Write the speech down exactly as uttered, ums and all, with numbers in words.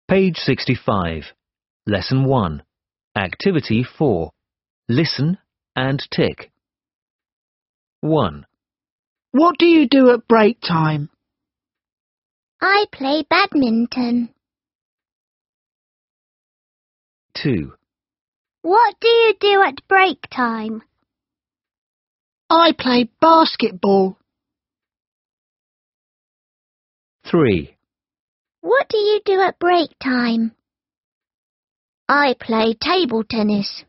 Page sixty-five. Lesson one. Activity four. Listen and tick. one. What do you do at break time? I play badminton. two. What do you do at break time? I play basketball. three. What do you do at break time? I play table tennis.